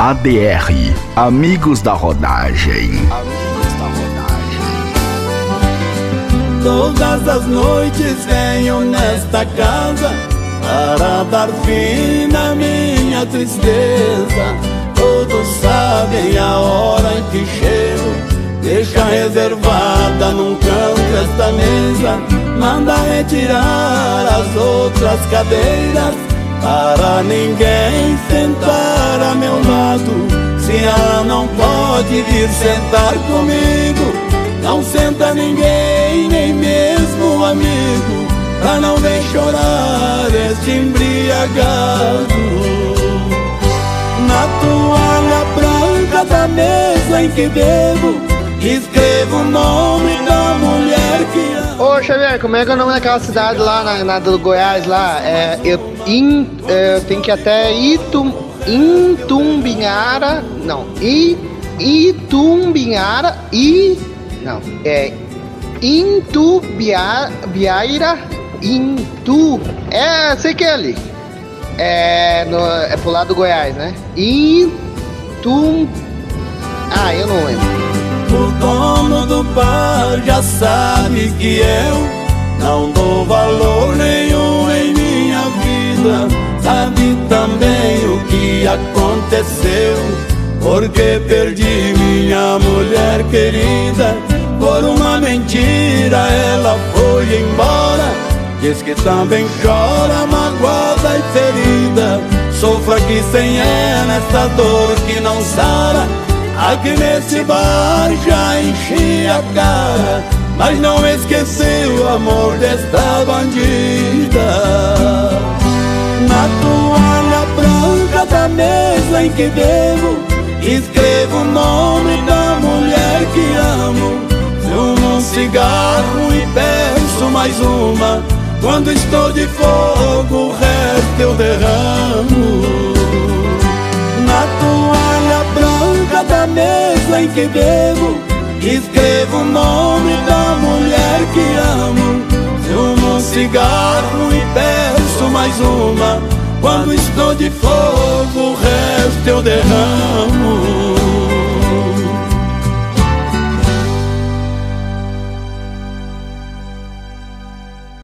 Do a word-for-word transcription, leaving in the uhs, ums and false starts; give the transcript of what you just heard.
A D R, Amigos da Rodagem. Amigos da Rodagem. Todas as noites venho nesta casa para dar fim na minha tristeza. Todos sabem a hora em que chego, deixa reservada num canto esta mesa. Manda retirar as outras cadeiras para ninguém sentar a meu lado. Se ela não pode vir sentar comigo, não senta ninguém, nem mesmo um amigo, pra não ver chorar este embriagado. Na toalha branca da mesa em que bebo, escrevo o nome da mulher que amo. Ô Xavier, como é que é o nome daquela cidade lá na, na do Goiás lá? É, eu, in, é, eu tenho que ir até Itum, Itumbinhara. Não, I, Itumbinhara e. Não, é Intubiaira. Intu. É, sei que é ali. É, no, é pro lado do Goiás, né? Intum. Ah, eu não lembro. O dono do bar já sabe que eu não dou valor nenhum em minha vida. Sabe também o que aconteceu, porque perdi minha mulher querida. Por uma mentira ela foi embora. Diz que também chora, magoada e ferida. Sofro aqui sem ela essa dor que não sara. Aqui nesse bar já enchi a cara, mas não esqueci o amor desta bandida. Na toalha branca da mesa em que bebo, escrevo o nome da mulher que amo. Fumo um cigarro e peço mais uma. Quando estou de fogo o resto eu derramo. Na toalha branca da mesa em que bebo, escrevo o nome da mulher que amo. Fumo um cigarro e peço mais uma. Quando estou de fogo o resto eu derramo.